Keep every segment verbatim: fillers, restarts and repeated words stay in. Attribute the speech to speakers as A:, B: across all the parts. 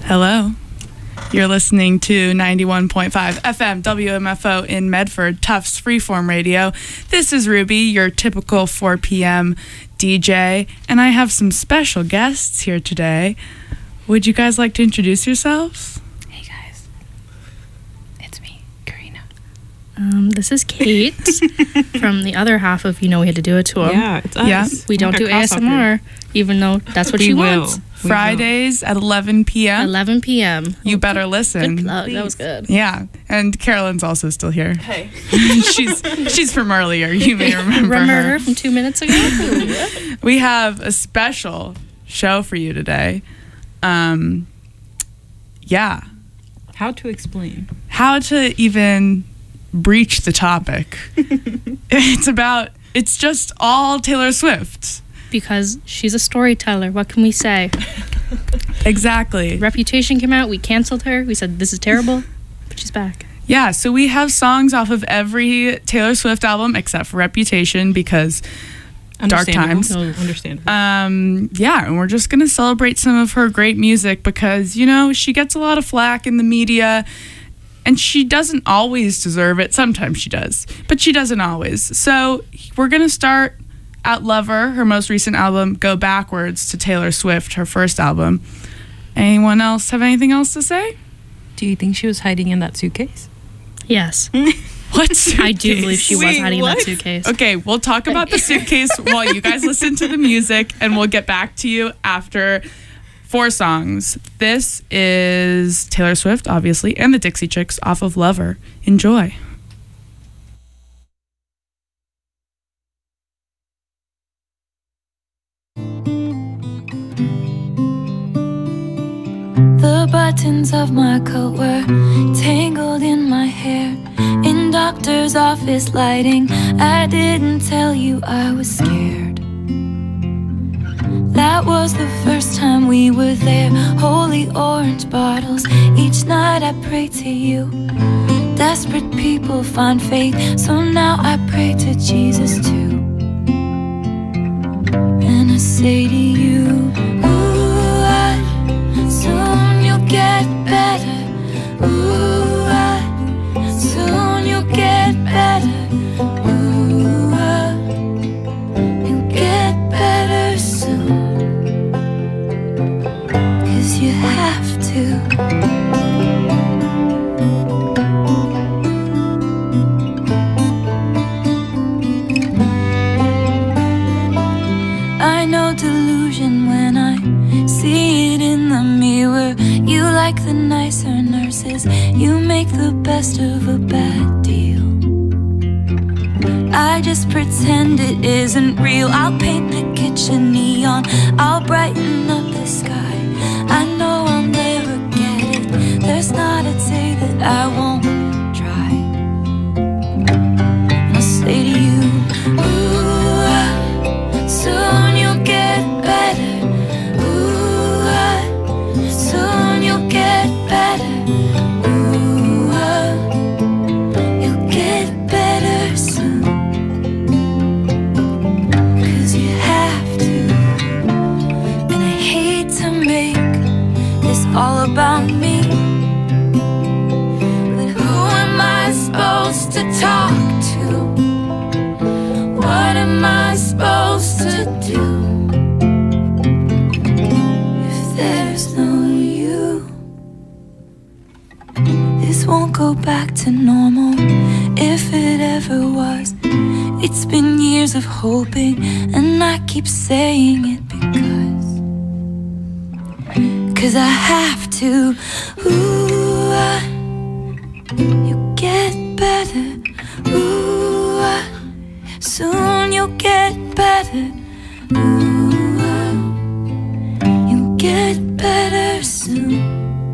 A: Hello. You're listening to ninety-one point five F M W M F O in Medford, Tufts Freeform Radio. This is Ruby, your typical four p.m. D J, and I have some special guests here today. Would you guys like to introduce yourselves?
B: Hey guys, it's me, Karina.
C: Um, this is Kate from the other half of You Know We Had to Do It to Him.
D: Yeah, it's us.
A: Yeah.
C: We don't do A S M R, even though that's what
D: We
C: she
D: will.
C: wants.
D: We
A: Fridays at eleven p.m.
C: eleven p.m.
A: You better listen.
C: Good plug. That was good.
A: Yeah, and Carolyn's also still here.
D: Hey.
A: she's she's from earlier. You may remember,
C: Remember
A: her.
C: her from two minutes ago?
A: We have a special show for you today. Um, yeah,
D: How to explain?
A: how to even breach the topic? It's about. It's just all Taylor Swift.
C: Because she's a storyteller. What can we say?
A: Exactly.
C: Reputation came out. We canceled her. We said, this is terrible. But she's back.
A: Yeah, so we have songs off of every Taylor Swift album except for Reputation because Dark
D: Understandable.
A: Times.
D: No, understandable.
A: Um, yeah, and we're just going to celebrate some of her great music because, you know, she gets a lot of flack in the media and she doesn't always deserve it. Sometimes she does, but she doesn't always. So we're going to start at Lover, her most recent album, go backwards to Taylor Swift, her first album. Anyone else have anything else to say?
D: Do you think she was hiding in that suitcase?
C: Yes.
A: What suitcase?
C: I do believe she was
D: Wait,
C: hiding in
D: what?
C: that suitcase.
A: Okay, we'll talk about the suitcase while you guys listen to the music, and we'll get back to you after four songs. This is Taylor Swift, obviously, and the Dixie Chicks off of Lover. Enjoy.
E: The buttons of my coat were tangled in my hair. In doctor's office lighting, I didn't tell you I was scared. That was the first time we were there. Holy orange bottles, each night I pray to you. Desperate people find faith, so now I pray to Jesus too. And I say to you, ooh, I, soon you'll get better. Ooh, I, soon you'll get better. Ooh, I, you'll get better soon. 'Cause you have to. I know delusion when I see it in the mirror. You like the nicer nurses, you make the best of a bad deal. I just pretend it isn't real. I'll paint the kitchen neon, I'll brighten up the sky. I know I'll never get it, there's not a day that I won't try. And I'll say to you, ooh, I, soon you'll get better. Ooh, I, soon you'll get better. Ooh, I, you'll get better soon. 'Cause you have to. And I hate to make this all about me, but who am I supposed to talk to? What am I supposed to do if there's no you? This won't go back to normal if it ever was. It's been years of hoping, and I keep saying it because Cause I have to. Ooh, I, you get better. Ooh, I, soon you'll get better. Ooh, I, you'll get better soon.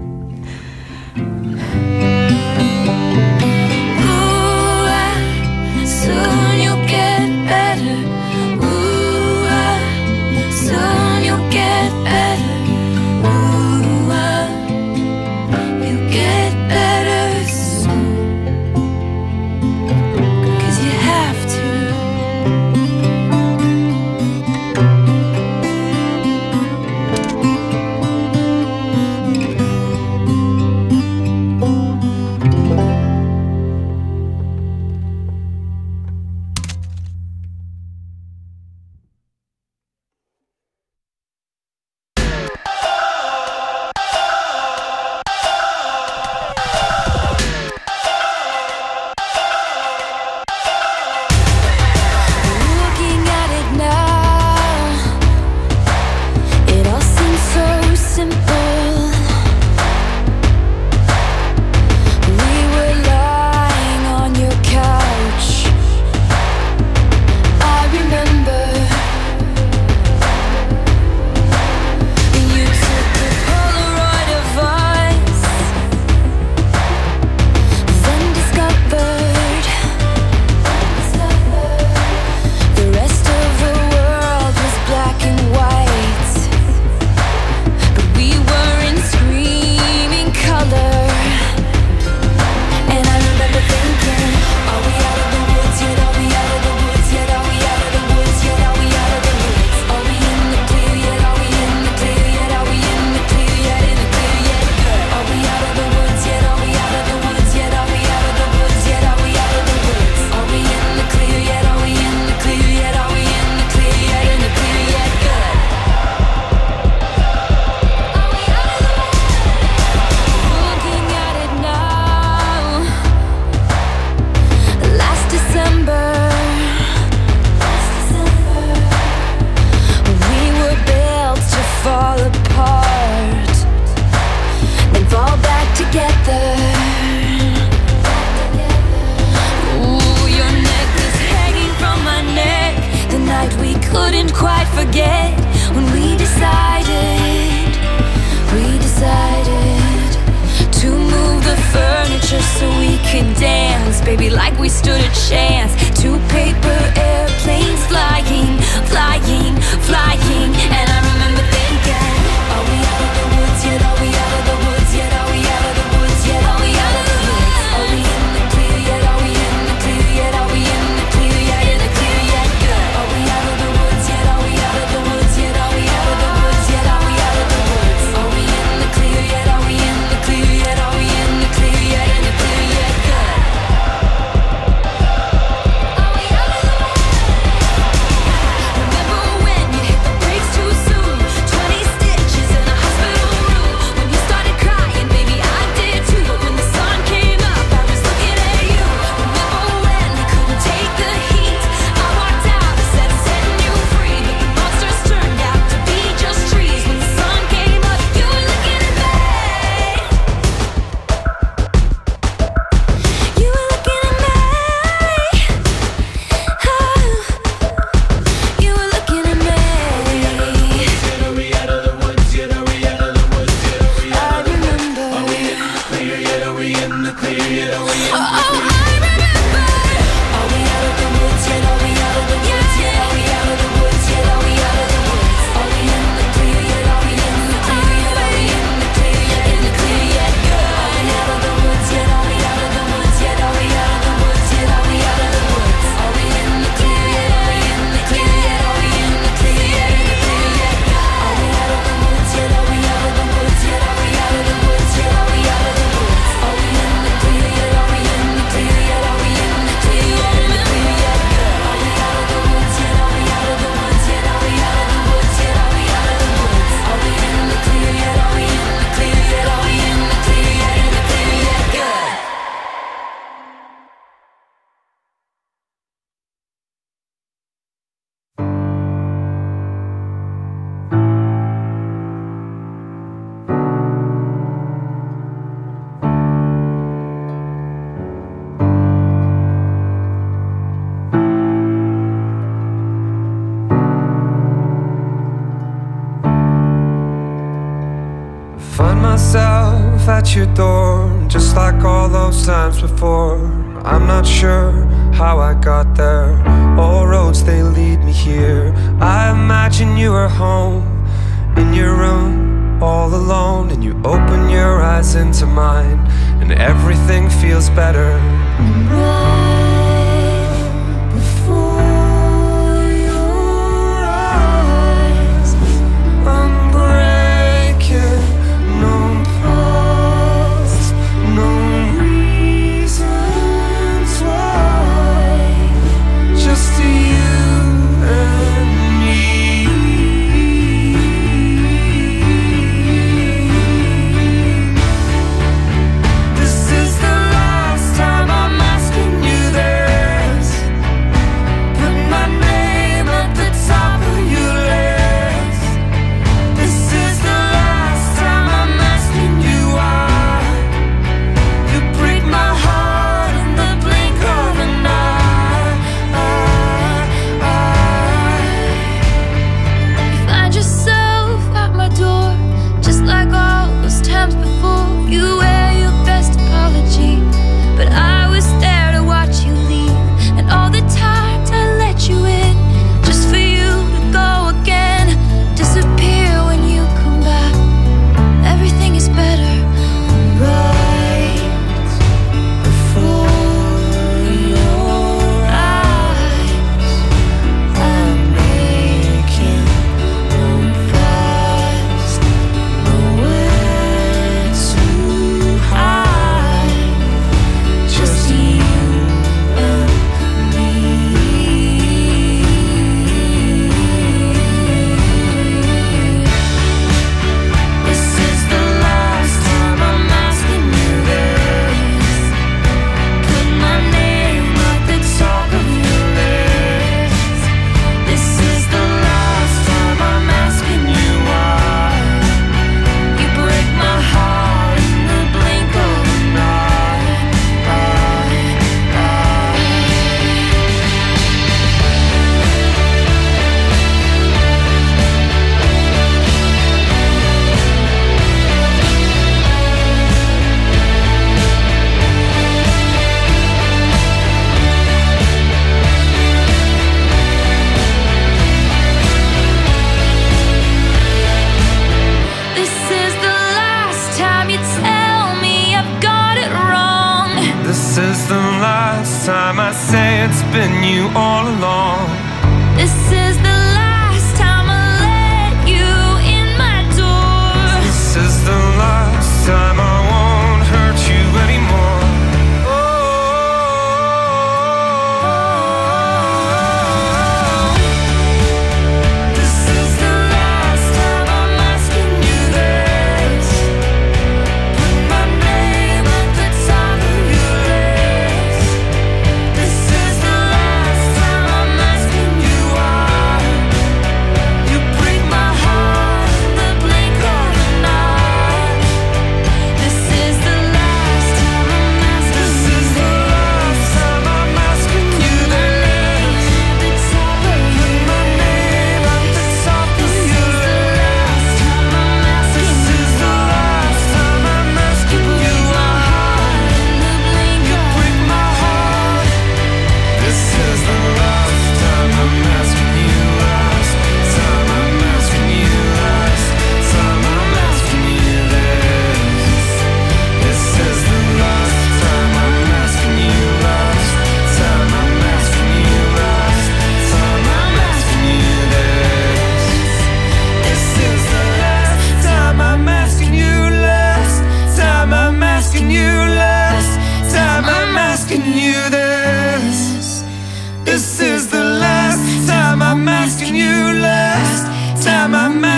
E: Ooh, I, soon you'll get better. Ooh, I, soon you'll get better. Ooh, I, you'll get better soon. 'Cause you have to. couldn't quite forget when we decided, we decided to move the furniture so we could dance, baby, like we stood a chance. Two paper airplanes flying, flying, flying. And I remember thinking, are we out of the woods yet? Are we out of the woods yet? Are we out of the woods yet? Are we out of the woods? Are we in the clear yet? Are we in the clear yet? Are we in the clear yet? In the clear yet? Good. Are we out of the woods yet? Are we out of the woods yet? Are we out of the woods yet? Are we out of the woods? Are we in the clear yet? Are we in the clear yet? Are we in the clear yet? In the clear yet? Good. Are we out of the woods? Remember when you hit the brakes too soon? Twenty stitches in a hospital room. When you started crying, baby, I did too. But when the sun came up, I was looking at you. Remember when we couldn't take the heat? I walked out and said, setting you free. But the monsters turned out to be just trees. When the sun came up, you were looking at me. You were looking at me. Oh, you were looking at me. I remember. Oh, I remember. Are we out of the woods yet? Are we out of the woods yet? Are we out of the woods yet? Are we out of the woods? Are we in the clear yet? Are we in the clear yet? Are we in the clear yet? In the clear yet? Are we out of the woods yet? Are we out of the woods yet? Are we out of the woods yet? Are we out of the woods? Are we in the clear yet? Are we in the clear yet? Are we in the clear yet? In the clear yet? Are we out of the woods yet? Are we out of the woods yet? Are we out of the woods yet? Are we out of the woods? Are we in the clear yet? Are we in the clear yet? Are we in the clear yet? In the clear yet? Are we out of the woods yet? Are we out of the woods yet? Are we out of the woods yet? Are we out of the woods? Are we in the clear yet? Are we in the clear yet? Are we in the clear yet? In the clear yet? Good.
F: Find myself at your door, just like all those times before. I'm not sure how I got there. All roads, they lead me here. I imagine you were home, in your room, all alone. And you open your eyes into mine, and everything feels better.
E: Right before your eyes,
F: I'm breaking, no pause, no reasons why. Just you and me. This is the last time I'm asking you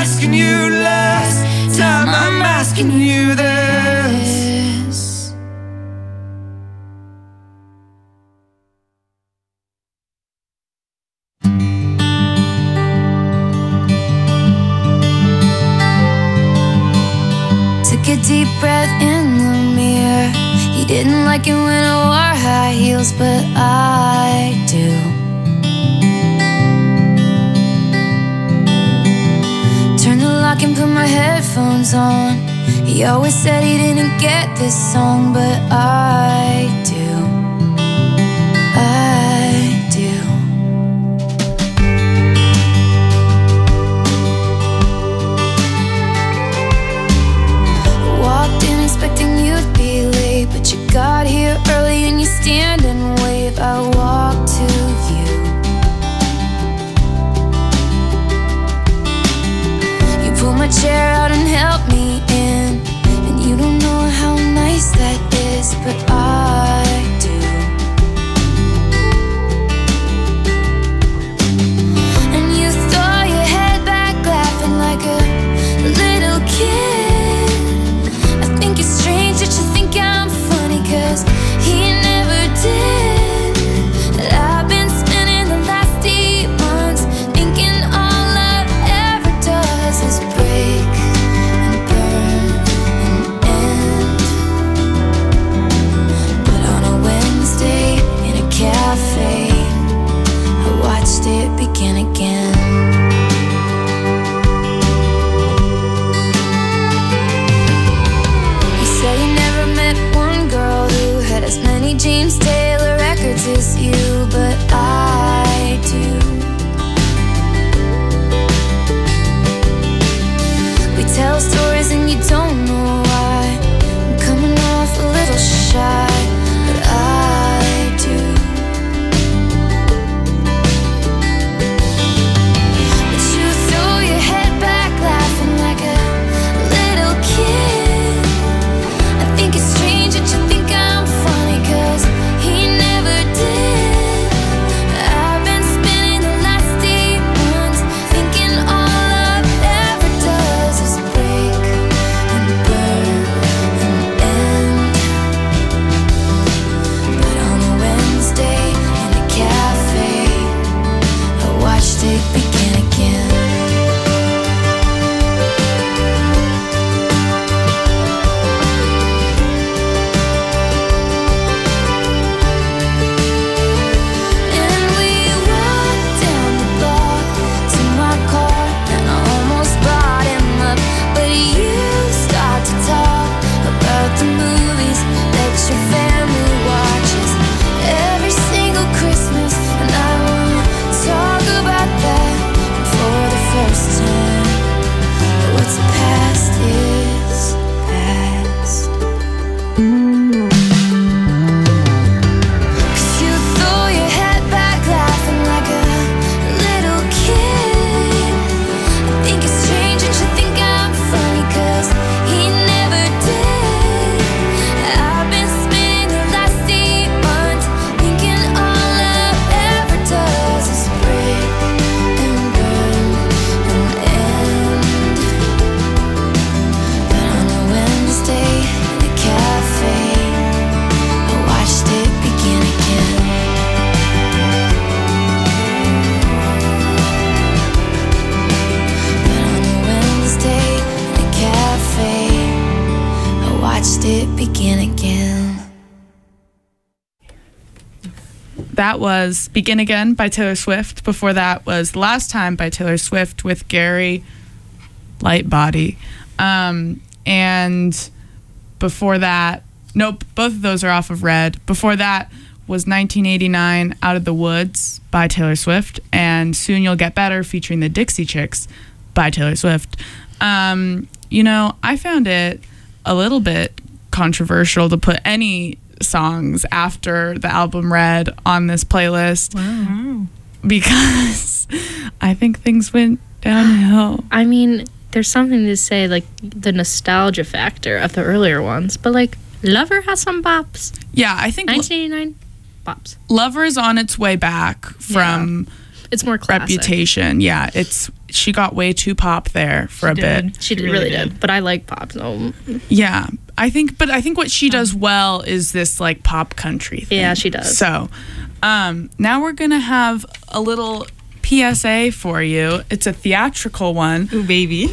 F: asking you last time I'm asking you this.
E: Took a deep breath in the mirror. He didn't like it when I wore high heels, but I do. Turned the lock and put my headphones on. He always said he didn't get this song, but I do. I do. Walked in expecting you'd be late, but you got here early and you stand and wave. I walk to you. You pull my chair out and help me in, and you don't know how nice that is, but I do. And you throw your head back laughing like a little kid. I think it's strange that you think I'm funny, 'cause he never did. And I've been spending the last eight months thinking all love ever does is break and burn and end. But on a Wednesday in a cafe, I watched it begin again. He said he never met one girl who had as many James Taylor records as you, but I do. We tell stories and you don't know why. I'm coming off a little shy, but I do. But you throw your head back laughing like a little kid. I think it's strange that you think I'm funny, 'cause he never did. I've been spending the last eight months thinking all love ever does is break and burn and end. But on a Wednesday in a cafe, I watched it begin again. And we walked down the block to my car, and I almost brought him up, but you start to talk about the movies that your family watches every single Christmas, and I wanna talk about that for the first time. But what's past is past. 'Cause you throw your head back laughing like a little kid. I think it's strange that you think I'm funny, 'cause he never did. I've been spending the last eight months thinking all love ever does is break and burn and end. But on a Wednesday in a cafe, I watched it begin again. But on a Wednesday in a cafe, I watched it begin again.
A: That was Begin Again by Taylor Swift. Before that was Last Time by Taylor Swift with Gary Lightbody. Um, and before that, nope, both of those are off of Red. Before that was nineteen eighty-nine Out of the Woods by Taylor Swift, and Soon You'll Get Better featuring the Dixie Chicks by Taylor Swift. Um, you know, I found it a little bit controversial to put any songs after the album Red on this playlist.
C: Wow.
A: Because I think things went downhill.
C: I mean, there's something to say, like, the nostalgia factor of the earlier ones, but, like, Lover has some bops.
A: Yeah, I think
C: nineteen eighty-nine, bops.
A: Lover's on its way back from
C: It's more classic.
A: reputation. Yeah, it's she got way too pop there for a
D: did.
A: bit.
C: She did, really did. But I like pop. So
A: Yeah, I think, but I think what she does well is this like pop country thing.
C: Yeah, she does.
A: So, um, now we're gonna have a little P S A for you. It's a theatrical one.
D: Ooh, baby.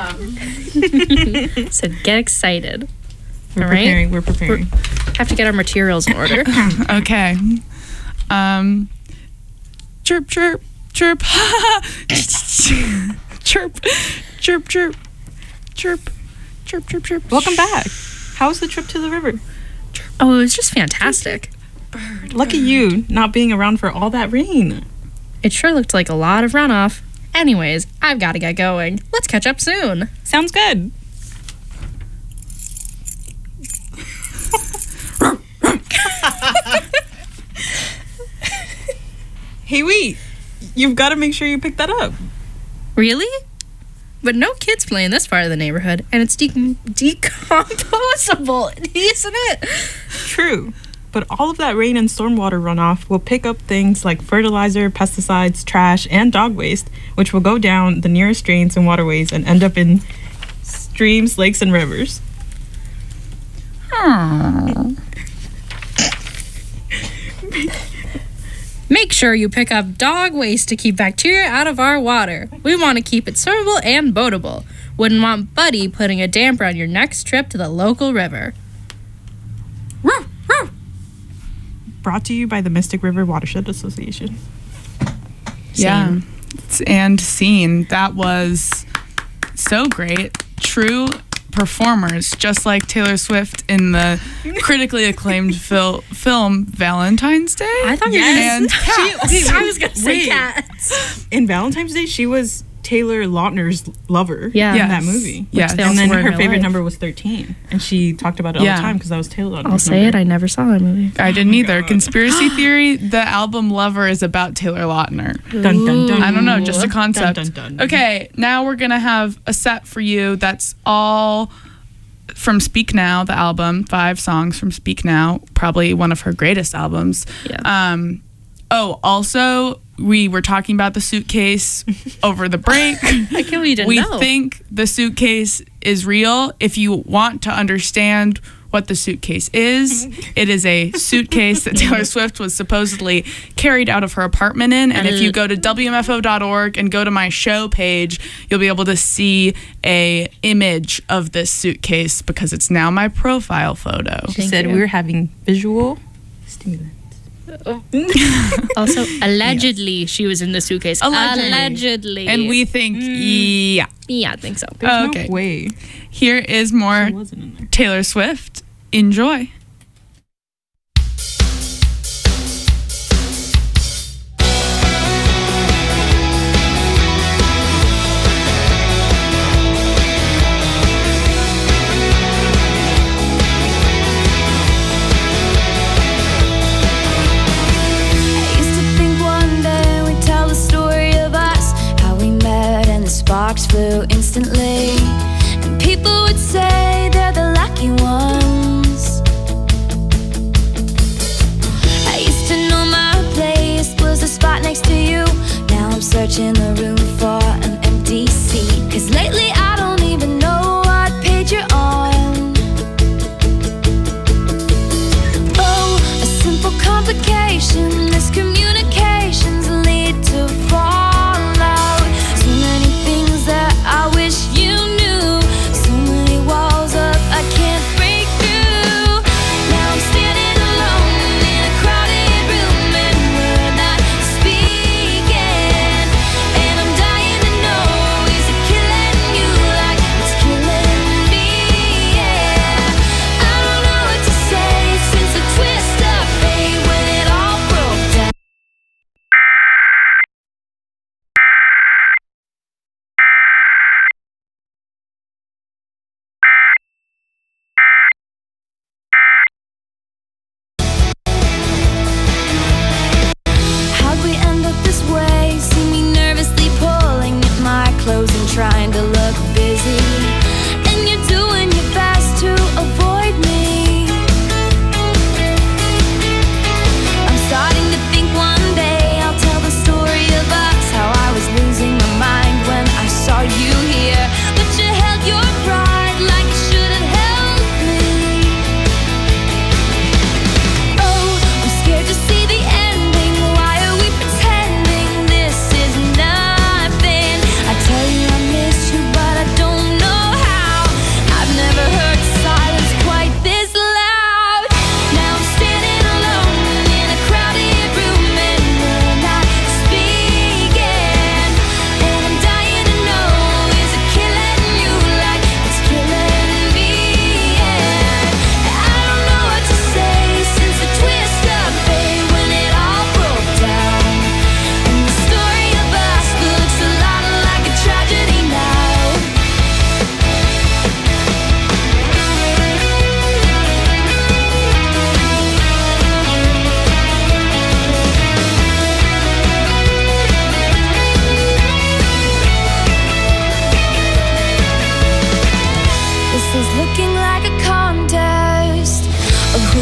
C: so get excited.
D: We're
C: All right?
D: preparing. We're preparing.
C: Have to get our materials in order.
A: Okay. Um, chirp, chirp, chirp. chirp, chirp, chirp, chirp, chirp, chirp, chirp.
D: Welcome back. How was the trip to the river?
C: Oh, it was just fantastic.
D: Lucky you, not being around for all that rain.
C: It sure looked like a lot of runoff. Anyways, I've got to get going. Let's catch up soon.
D: Sounds good. Hey, wait. You've got to make sure you pick that up.
C: Really? But no kids play in this part of the neighborhood, and it's de- decomposable, isn't it?
D: True. But all of that rain and stormwater runoff will pick up things like fertilizer, pesticides, trash, and dog waste, which will go down the nearest drains and waterways and end up in streams, lakes, and rivers.
C: Make sure you pick up dog waste to keep bacteria out of our water. We want to keep it swimmable and boatable. Wouldn't want Buddy putting a damper on your next trip to the local river.
D: Brought to you by the Mystic River Watershed Association.
A: Yeah. And scene. That was so great. True performers, just like Taylor Swift in the critically acclaimed fil- film Valentine's Day.
C: I thought you
A: Yes.
C: were
A: And
C: going to I was going to say
D: Wait.
C: cats.
D: In Valentine's Day, she was Taylor Lautner's lover
C: Yeah.
D: in
A: Yes.
D: that movie.
A: Yes.
C: they
D: And
C: also
D: then
C: were in
D: her
C: real
D: favorite
C: life.
D: number was thirteen. And she talked about it all
A: Yeah.
D: the time because that was Taylor Lautner's
C: I'll say
D: number.
C: it. I never saw that movie.
A: I didn't either. Conspiracy theory, the album Lover is about Taylor Lautner.
D: Dun, dun, dun.
A: I don't know, just a concept.
D: Dun, dun, dun.
A: Okay, now we're going to have a set for you that's all from Speak Now, the album, five songs from Speak Now, probably one of her greatest albums.
C: Yeah.
A: Um, oh, also, we were talking about the suitcase over the break.
C: I can't believe you didn't
A: we
C: know.
A: think the suitcase is real. If you want to understand what the suitcase is, it is a suitcase that Taylor Swift was supposedly carried out of her apartment in. And if you go to W M F O dot org and go to my show page, you'll be able to see a image of this suitcase because it's now my profile photo.
D: She
C: Thank
D: said
C: you.
D: we were having visual stimulants.
C: Also, allegedly, she was in the suitcase.
A: Allegedly.
C: Allegedly.
A: And we think, yeah.
C: Yeah, I think so.
D: There's
A: Okay.
D: no way
A: Here is more
D: she wasn't in there.
A: Taylor Swift. Enjoy.
E: I used to think one day we'd tell the story of us, how we met and the sparks flew instantly. And people would say they're the lucky ones. I used to know my place was the spot next to you. Now I'm searching the room for an empty seat. Cause lately I don't even know what page you're on. Oh, a simple complication, miscommunications lead to fallout. So many things that I wish you knew. So many walls up I can't break through. Now I'm standing alone in a crowded room and we're not speaking. And I'm dying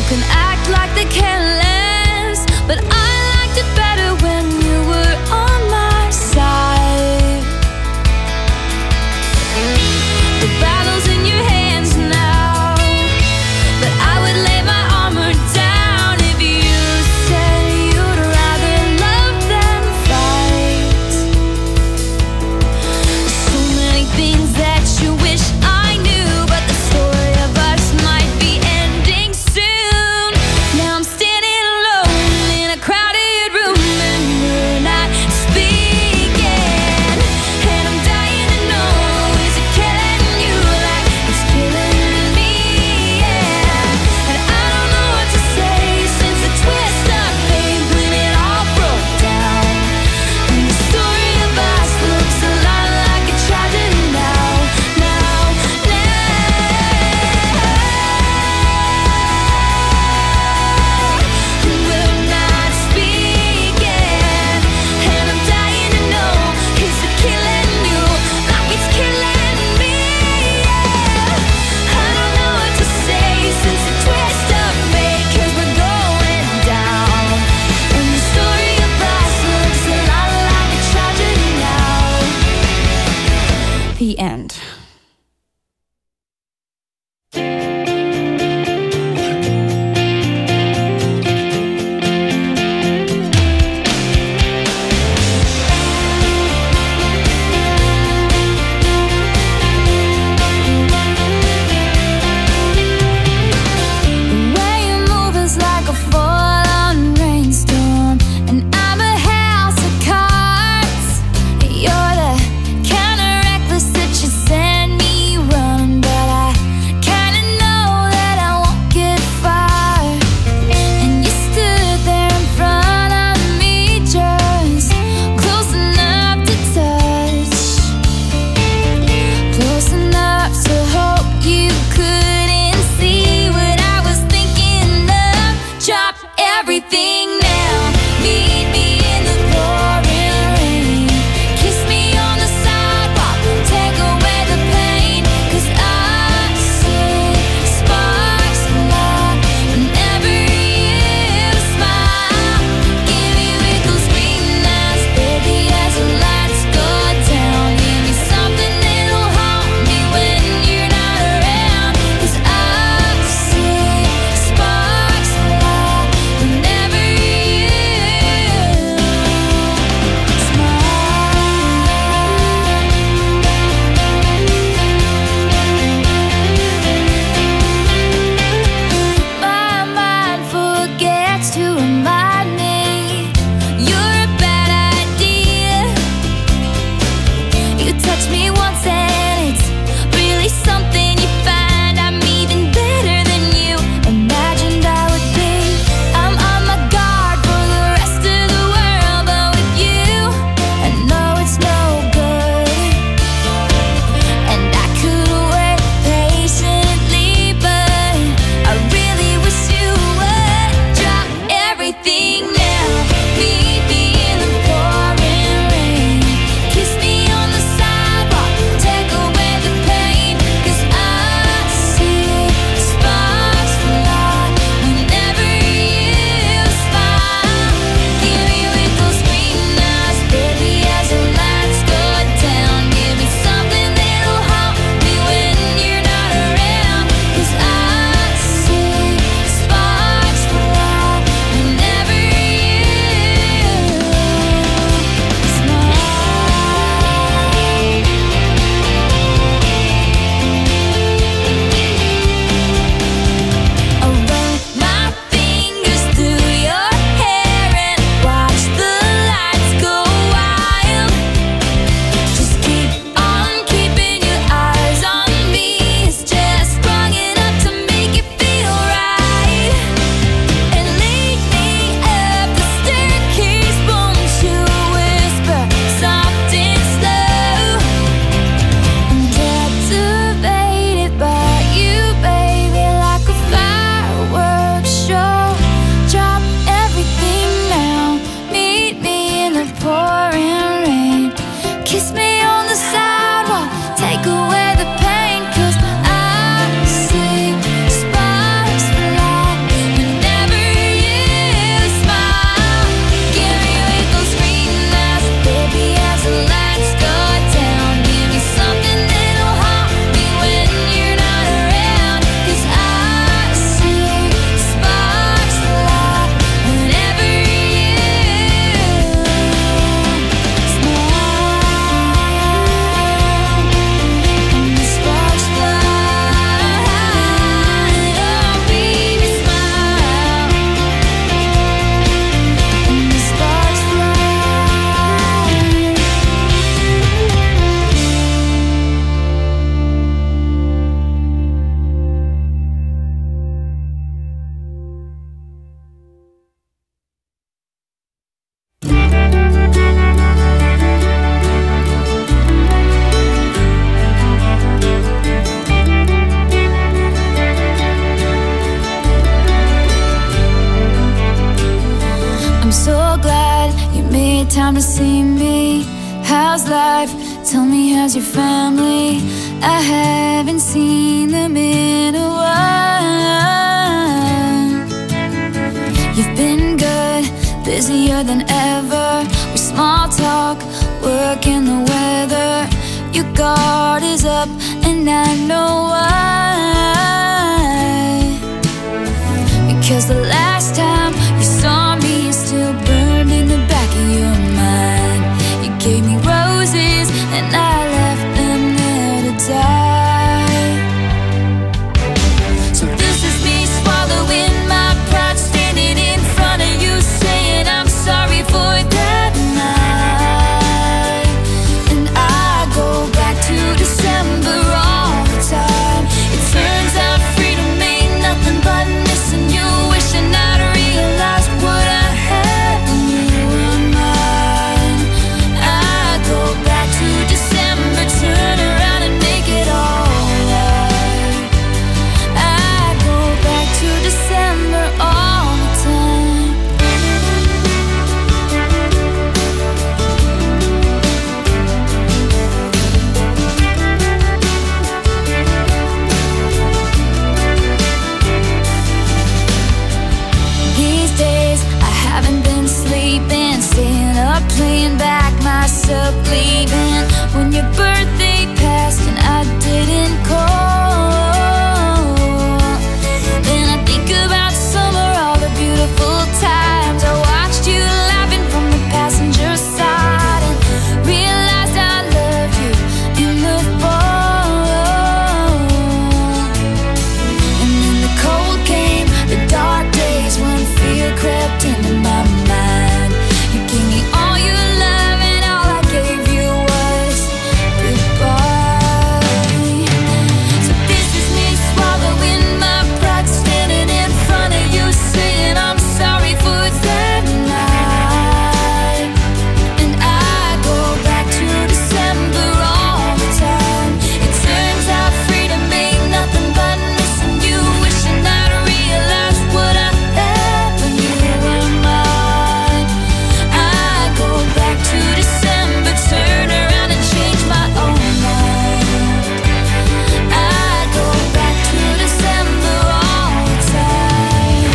E: can act like they care less, but I liked it better when you were on my side. The battle's in your hands now, but I would lay my armor down if you said you'd rather love than fight. So many things that you wish I knew, but the story of us might be ending soon. to see me. How's life? Tell me, how's your family? I haven't seen them in a while. You've been good, busier than ever. We small talk, work and the weather. Your guard is up and I know why. Because the last time you saw me is still burned in the back of your mind. You gave me roses and I left them there to die. So this is me swallowing my pride, standing in front of you saying I'm sorry for that night. And I go back to December all the time. It turns out freedom ain't nothing but missing you, wishing I'd realized what I had when you were mine. I go back to December, turn around and make it all right. I go back to December all the time. These days I haven't been sleeping, staying up playing back myself leaving. When your birthday passed and I didn't call, then I think about summer, all the beautiful times I watched you laughing from the passenger side, and realized I loved you in the fall. And then the cold came, the dark days when fear crept into my mind. You gave me all your love and all I gave you was goodbye. So this is me swallowing my pride, standing in front of you saying I'm sorry for that night. And I go back to December all the time. It turns out freedom ain't nothing but missing you, wishing I'd realized what I had when you were mine. I go back to December, turn around and change my own mind. I go back to December all the time.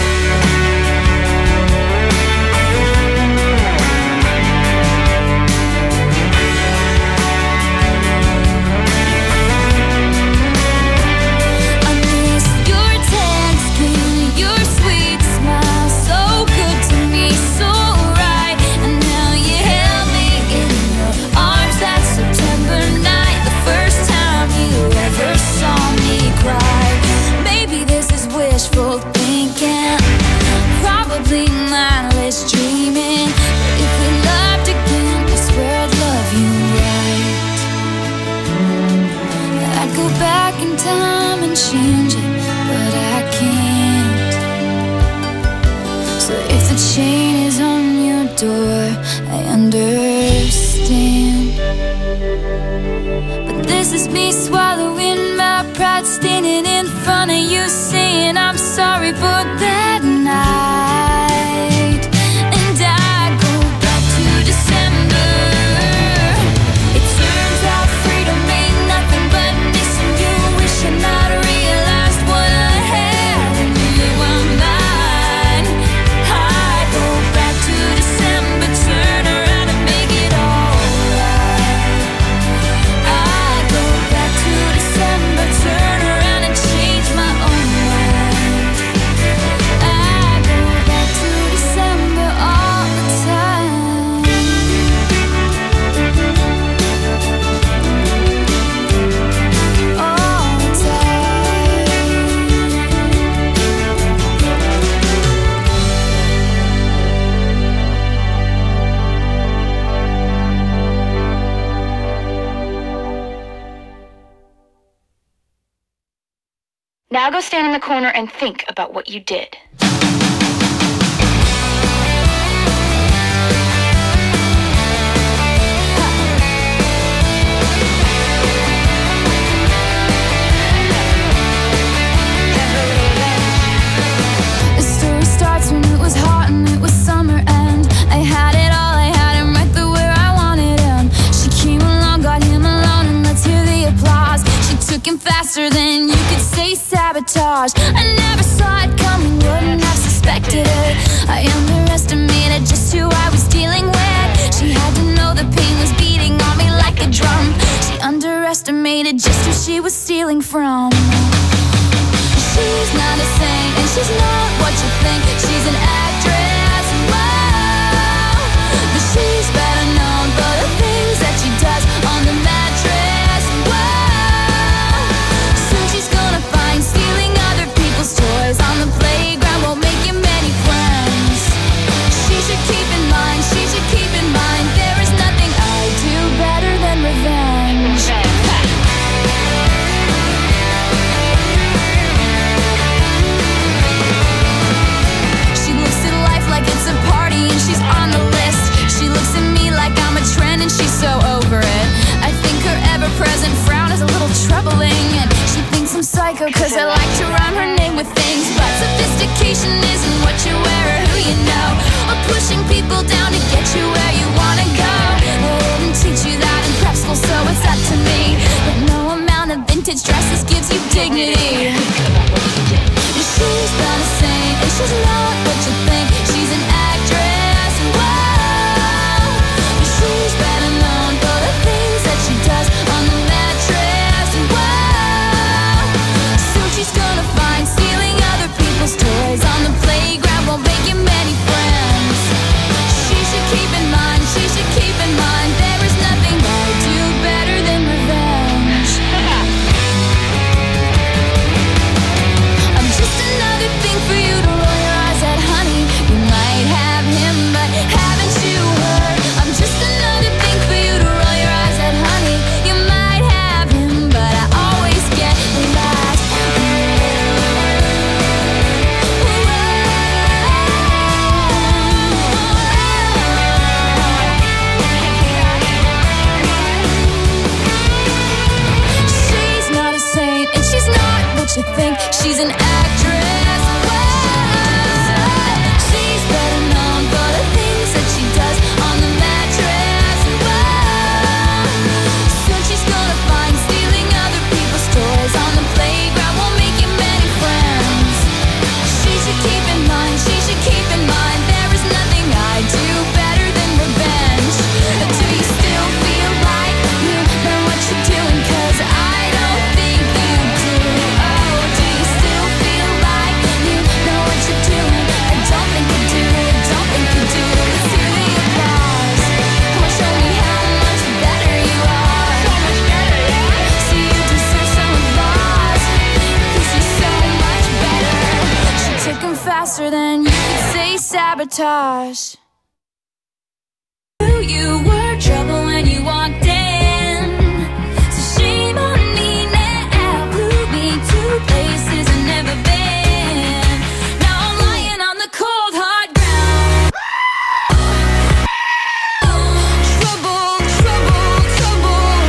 E: I miss your tan skin, your sweet smile, so good to me, so right. And now you held me in your arms that September night, the first time you ever saw me cry. Maybe this is wishful thinking, probably mindless dreaming. But if we loved again, I swear I'd love you right. I'd go back in time and change it, but I can't. So if the chain is on your door, I understand. But this is me swallowing my pride, standing in front of you saying I'm sorry for that night. And I go back to December. It turns out freedom ain't nothing but missing you, wishing I'd realized what I had when you were mine. I go back to December, turn around and make it all right. I go back to December, turn around and change my own mind. I go back to December all the time. All the time.
B: Now go stand in the corner and think about what you did.
E: The story starts when it was hot and it was summer, and I had it all, I had him sabotage. I never saw it coming, wouldn't have suspected it. I underestimated just who I was dealing with. She had to know the pain was beating on me like a drum. She underestimated just who she was stealing from. She's not a saint, and she's not what you think. She's an actress, wow. But she's better known for the things that she does on the mattress, wow. Soon she's gonna find stealing other people's toys on the playground won't make you many friends. She should keep in mind, she should keep in mind, there is nothing I do better than revenge. She looks at life like it's a party and she's on the list. She looks at me like I'm a trend and she's so over it. I think her ever-present frown is a little troubling, and she thinks I'm psycho cause I like to rhyme her name with things. But sophistication isn't what you wear or who you know, or pushing people down to get you where you wanna go. They didn't teach you that in prep school, so it's up to me. But no amount of vintage dresses gives you dignity. She's not a saint, and she's not what you think. She's an actress, wow. She's better known for the things that she does on the mattress, wow. Soon she's gonna find stealing other people's toys on the playground won't make you many friends. She should keep in mind, she should keep in mind, there is nothing I do better than revenge. I'm just another thing for you to roll your eyes at, honey. You might have him, but haven't you heard? I'm just another thing for you to roll your eyes at, honey. You might have him, but I always get the last She's not a saint, and she's not what you think. She's an actress, wow. She's better known for the things that she does on the mattress, wow. Soon she's gonna find stealing other people's toys on the playground won't make you many friends. She should keep in mind, she should keep in mind, there is nothing I do better than revenge. Do you still feel like you know what you're doing? Cause I don't think you do. Oh, do you still feel like you know what you're doing? I don't think you do, don't think you do. Let's hear the applause. Come on, show me how much better you are. So much better, yeah. See, you deserve some applause, cause you're so much better. She took him faster than you could say sabotage. Knew you were trouble when you walked in, so shame on me now. Flew me to places I've never been. Now I'm lying on the cold hard ground. Trouble, trouble, trouble.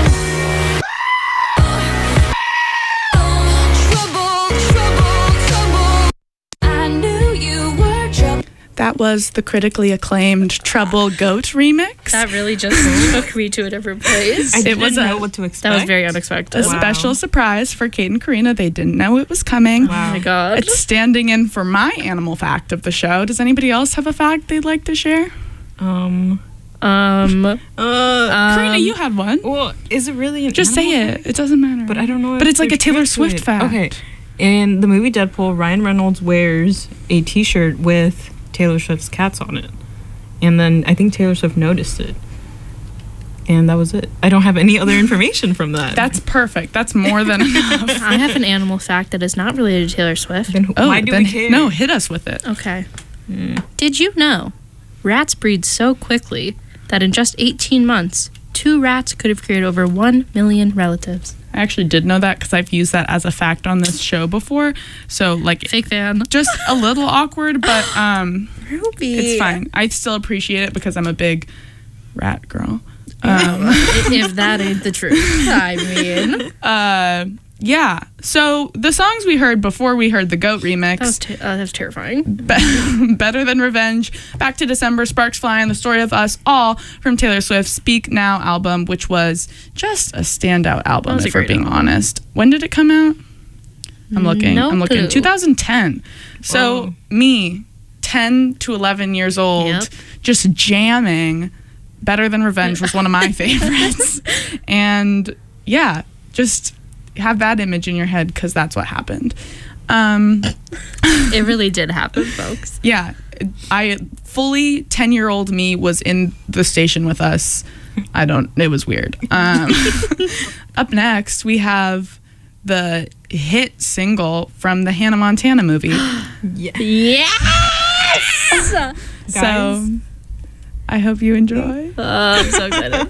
E: Trouble, trouble, trouble. I knew you were trouble.
A: That was the critically acclaimed Trouble Goat remix.
C: That really just took me to a different place.
D: I
A: It
D: didn't
A: was a-
D: know what to expect.
C: That was very unexpected.
A: A
C: Oh
D: Wow.
A: special surprise for Kate and Karina. They didn't know it was coming.
D: Wow.
C: my god.
A: It's standing in for my animal fact of the show. Does anybody else have a fact they'd like to share?
D: Um.
C: Um,
D: Uh.
A: Karina,
C: um,
A: you had one.
D: well, is it really? An
A: Just say
D: animal
A: it. It doesn't matter.
D: But I don't know.
A: But
D: if
A: it's like
D: there's
A: a Taylor
D: truth to
A: Swift
D: it.
A: fact.
D: Okay. In the movie Deadpool, Ryan Reynolds wears a T-shirt with Taylor Swift's cats on it, and then I think Taylor Swift noticed it, and that was it. I don't have any other information from that.
A: That's perfect. That's more than enough.
C: I have an animal fact that is not related to Taylor Swift.
D: Then wh-
A: Oh,
D: why do
A: then
D: we care?
A: no, hit us with it.
C: Okay. Did you know rats breed so quickly that in just eighteen months, two rats could have created over one million relatives?
A: I actually did know that because I've used that as a fact on this show before. So, like,
C: Fake fan.
A: just a little awkward, but um,
C: Ruby.
A: it's fine. I still appreciate it because I'm a big rat girl. Um,
C: If that ain't the truth. I mean,
A: uh, yeah. So the songs we heard before we heard the Goat remix,
C: that was, te- uh, that was terrifying.
A: Be- Better Than Revenge, Back to December, Sparks Fly, and The Story of Us, all from Taylor Swift's Speak Now album, which was just a standout album,
C: That was a
A: if we're
C: great
A: being
C: album.
A: honest. When did it come out? I'm looking.
C: No
A: I'm looking.
C: clue.
A: two thousand ten. So
D: Whoa.
A: me, ten to eleven years old,
C: Yep.
A: just jamming. Better Than Revenge was one of my favorites. And yeah, just have that image in your head because that's what happened. Um,
C: It really did happen, folks.
A: yeah, I fully ten year old me was in the station with us. I don't, it was weird. Um, up next, we have the hit single from the Hannah Montana movie.
D: Yeah.
C: Yes!
A: So
D: Guys.
A: I hope you enjoy.
C: Oh, I'm so excited.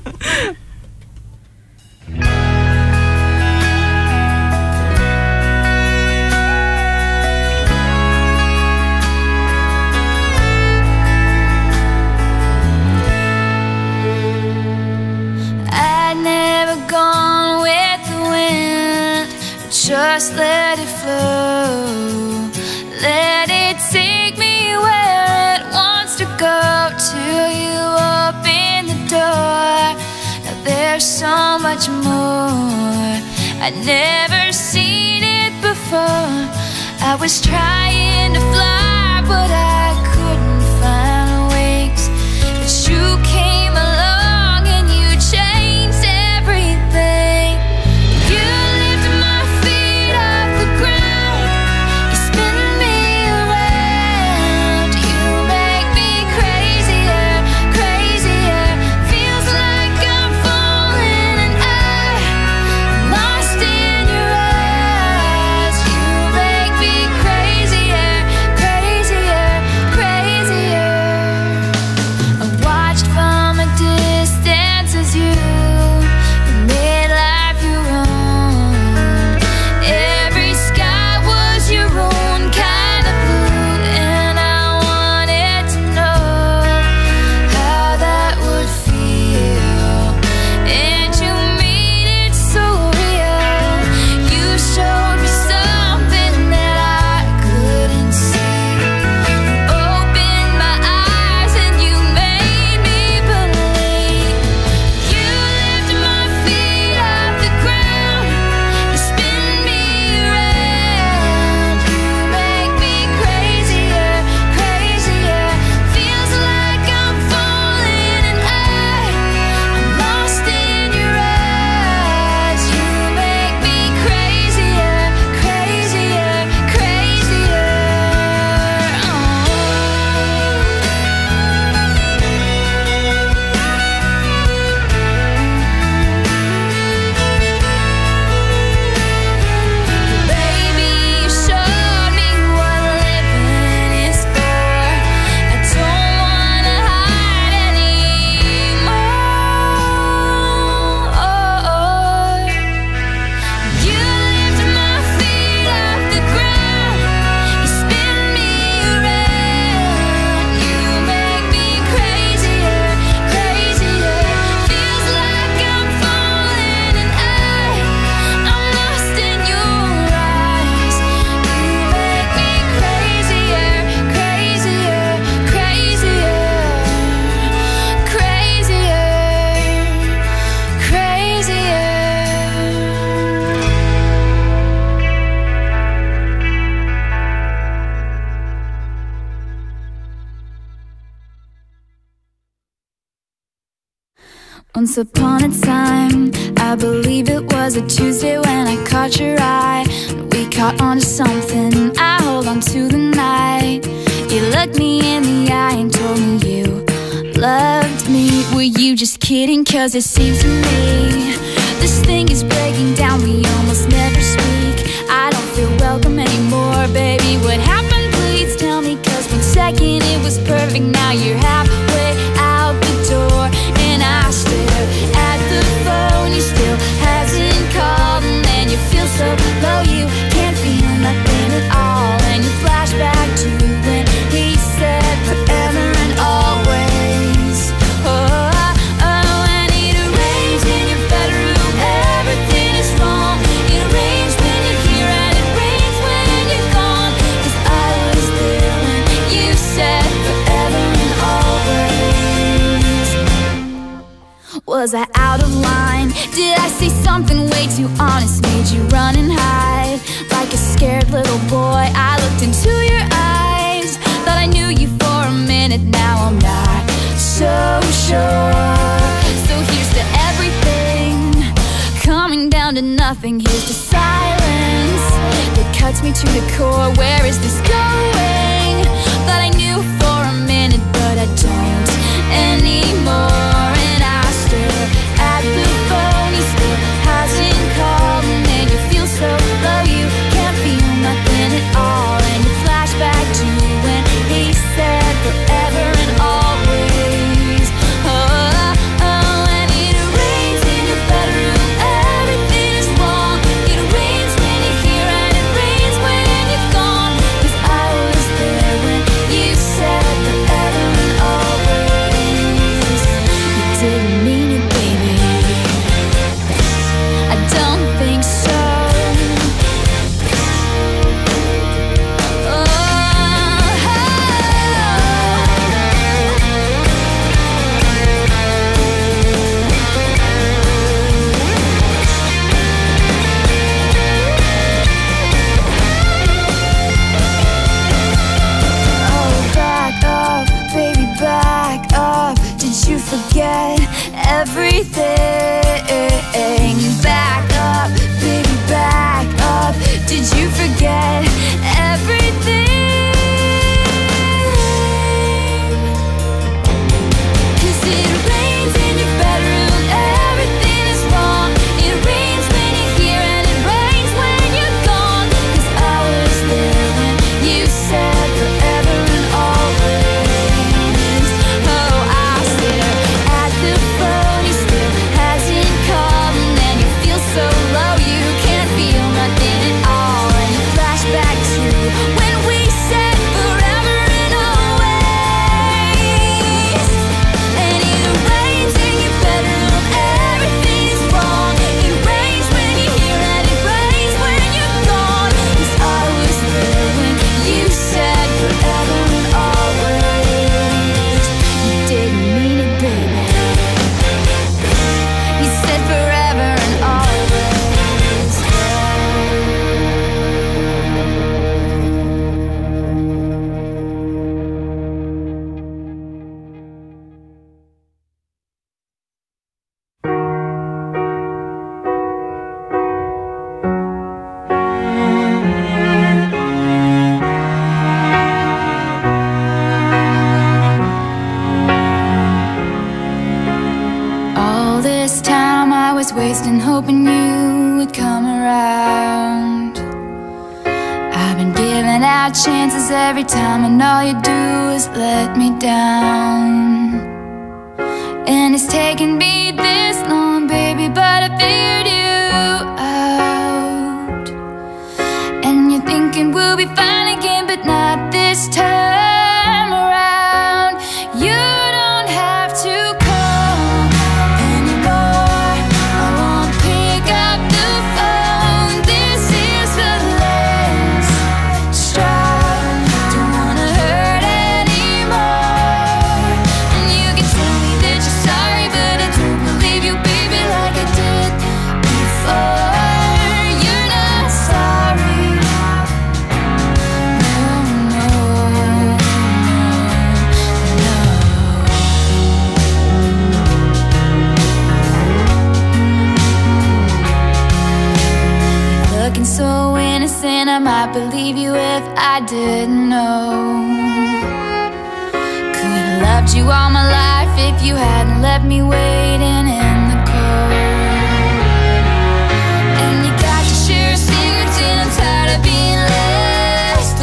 E: I'd never gone with the wind, but just let it flow. Let it take me where it wants to go till you open the door. Now there's so much more I'd never seen it before. I was trying to fly, but I couldn't find wings. But you came along and you changed everything. You lifted my feet off the ground. You spin me around. You make me crazier, crazier. Feels like I'm falling and I'm lost in your eyes. You make me crazier, crazier, crazier. I watched from a distance as you, you made life your own. Every sky was your own kind of blue, and I wanted to know how that would feel. And you made it so real. You showed me something that I couldn't see. Opened my eyes and you made me believe. You lifted my feet off the ground. You spin me around. You make me crazier, crazier. Feels like I'm falling and I'm lost in your eyes. You make me crazier, crazier, crazier. Baby, you showed me what living is for. I don't wanna hide anymore. You lifted my feet off the ground. You spin me around. You make me crazier, crazier. Feels like I'm falling and I'm lost in your eyes. You make me crazier, crazier, crazier, crazier, crazier. Once upon a time, I believe it was a Tuesday when I caught your eye. We caught on to something, I hold on to the night. You looked me in the eye and told me you loved me. Were you just kidding? Cause it seems to me this thing is breaking down, we almost never speak. I don't feel welcome anymore, baby. What happened? Please tell me, cause one second it was perfect, now you're halfway out the door. And I stare at the phone, you still hasn't called. And then you feel so low, you can't feel nothing at all. And you flash back to when he said forever and always. Oh, oh, I need a raise in your back. mine? Did I say something way too honest, made you run and hide? Like a scared little boy, I looked into your eyes. Thought I knew you for a minute, now I'm not so sure. So here's to everything, coming down to nothing. Here's to silence that cuts me to the core. Where is this going? Thought I knew for a minute, but I don't anymore. And I stare at the phone, he still hasn't called. And then you feel so low, you can't feel nothing at all. And you flash back to when he said forever and always. Oh, oh, and it rains in your bedroom, everything is wrong. It rains when you're here and it rains when you're gone. 'Cause I was there when you said forever and always. You didn't mean it, baby. I don't think so. Oh, back up, baby, back up. Did you forget everything? Back up, baby, back up. Did you forget everything? 'Cause it rains in your bedroom, everything is wrong. It rains when you're here and it rains when you're gone. 'Cause I was there when you said forever and always. Oh, I stare at the phone, he still hasn't called. And then you feel so low, you can't feel nothing at all. And you flash back to when we said forever and always. And it rains in your bedroom, everything is wrong. It rains when you're here and it rains when you're gone. 'Cause I was there when you said forever and always. You didn't mean it, baby. You said forever and always. All this time I was wasting hoping you would come around. I've been giving out chances every time, and all you do is let me down. And it's taken me this long, baby, but I figured you out. And you're thinking we'll be fine again, but not this time around. You don't have to call anymore. I won't pick up the phone. This is the last straw. Don't wanna hurt anymore. And you can tell me that you're sorry, but I don't believe you, baby, like I did before. You're not sorry. No, no, no, no. Looking so innocent, I might believe you if I didn't know. Could've loved you all my life if you hadn't left me waiting in the cold. And you got your share of secrets, and I'm tired of being left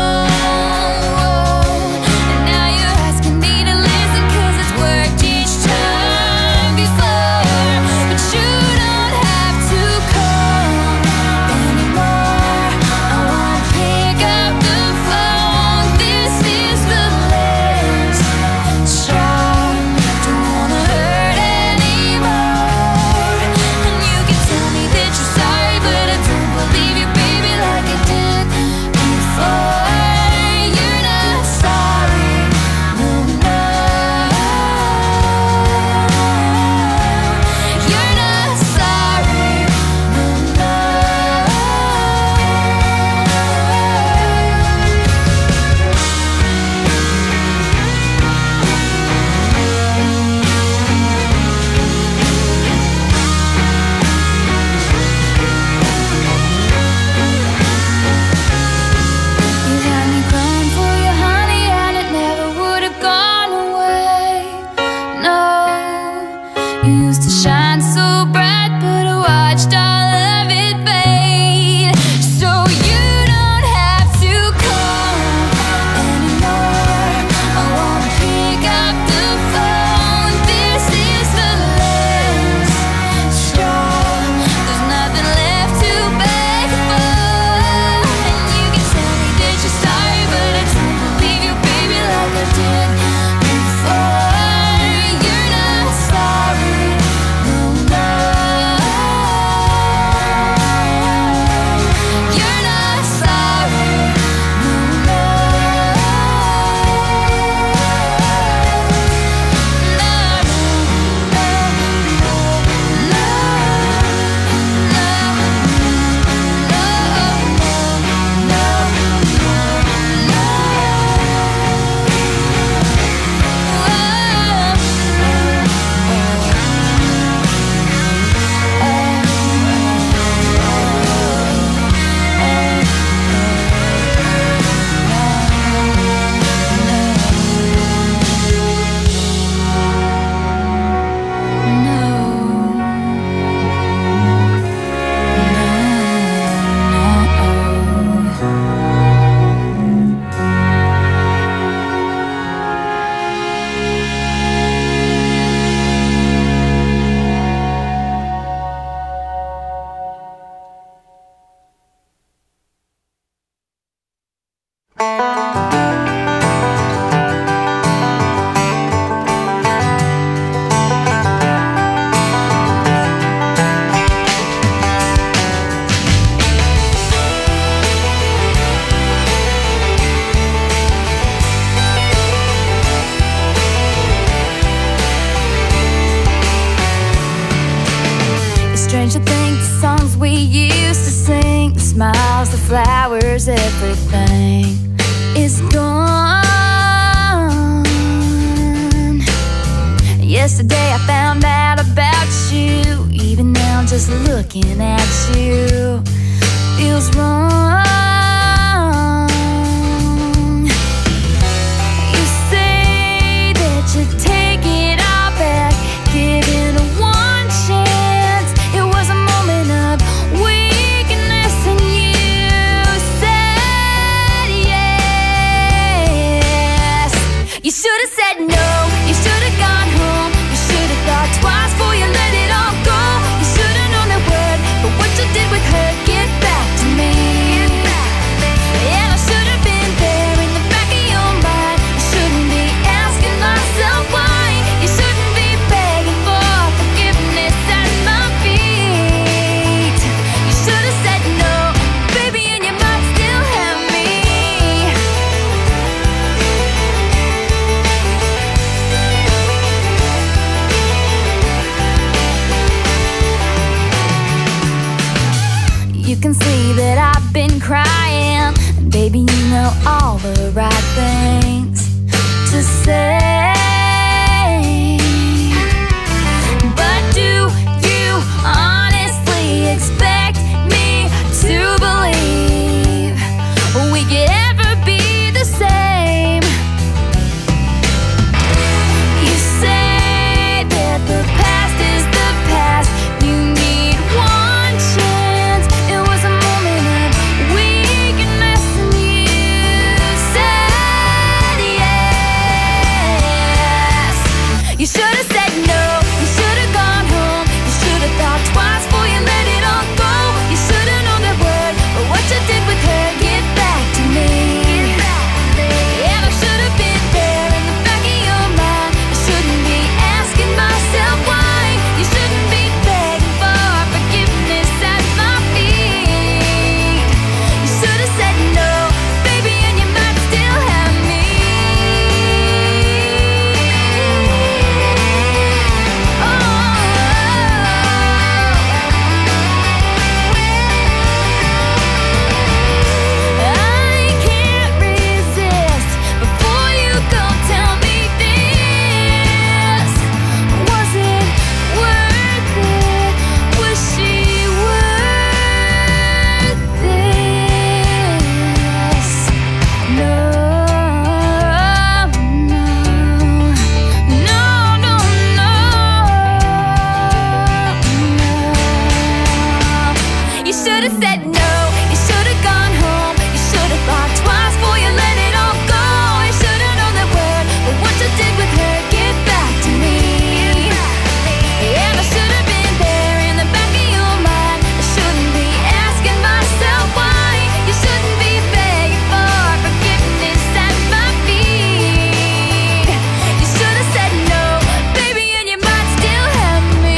E: alone. And now you're asking me to listen, 'cause it's worked each time before. But you don't have to call anymore. I won't pick up the phone. This is the last straw. Don't wanna hurt anymore. Strange to think the songs we used to sing, the smiles, the flowers, everything is gone. Yesterday I found out about you. Even now just looking at you feels wrong. You say that you take it all back, give it a one chance. It was a moment of weakness and you said yes. You should have said no, you should have gone home. You should have thought twice before you let it all go. You should have known that word, but what you did with her, get back to me. Yeah, I should have been there in the back of your mind. You shouldn't be asking myself why. You shouldn't be begging for forgiveness at my feet. You should have said no, baby, and you might still have me. You can see that I've been crying, and baby, you know all the right things to say. But do you honestly expect me to believe we could ever be the same? You say that the past is the past. You need one chance. It was a moment of weakness and you said yes. You should have said no. You should have gone home. You should have thought twice before you let it all go. You should have known that word, but what you did with her, get back to me. Yeah, I should have been there in the back of your mind. I shouldn't be asking myself why. You shouldn't be begging for forgiveness at my feet. You should have said no, baby, and you might still have me. I can't resist. Before you go, tell me this. Was it worth it? Was she worth this? No, no, no, no, no, no. You should have said no. You should have gone home. You should have thought twice before you let it all go. You should have known that word, but what you did with her, get back to me. Yeah, I should have been there in the back of your mind. I shouldn't be asking myself why. You shouldn't be begging for forgiveness at my feet. You should have said no, baby, and you might still have me.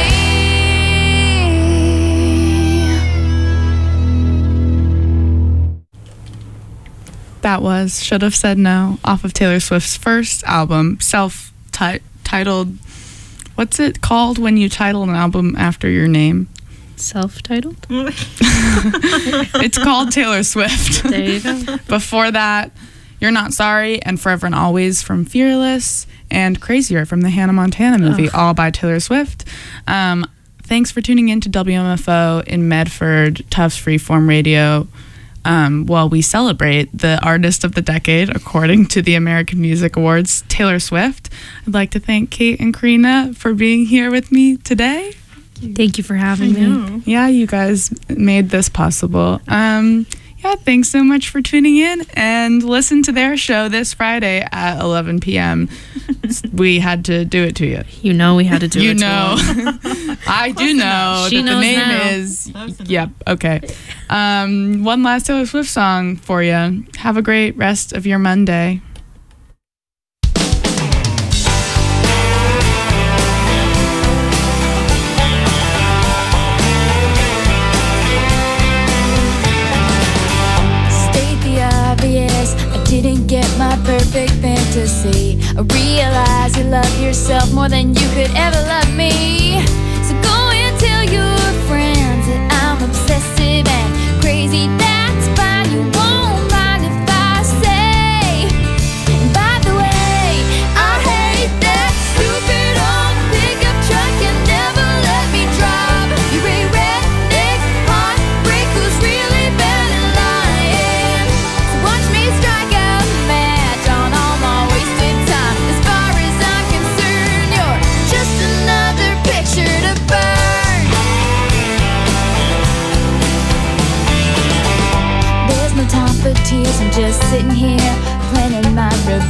A: That was Should Have Said No off of Taylor Swift's first album, self-titled. What's it called when you title an album after your name?
C: Self-titled?
A: It's called Taylor Swift.
C: There you go.
A: Before that, You're Not Sorry and Forever and Always from Fearless, and Crazier from the Hannah Montana movie, all by Taylor Swift. Um, thanks for tuning in to W M F O in Medford, Tufts Freeform Radio. Um, while we celebrate the artist of the decade, according to the American Music Awards, Taylor Swift. I'd like to thank Kate and Karina for being here with me today.
C: Thank you for having me.
A: Yeah, you guys made this possible. Um, yeah, thanks so much for tuning in, and listen to their show this Friday at eleven p.m. We had to do it to you.
C: You know we had to do
A: You
C: it
A: know.
C: to him.
A: I do know
C: She
A: that the
C: knows
A: name
C: now.
A: is. Yep. Okay. Um, one last Taylor Swift song for you. Have a great rest of your Monday.
E: State the obvious, I didn't get my perfect fantasy. I realize you love yourself more than you could ever love me. So go and tell your friends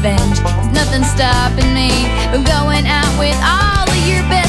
G: revenge. There's nothing stopping me from going out with all of your best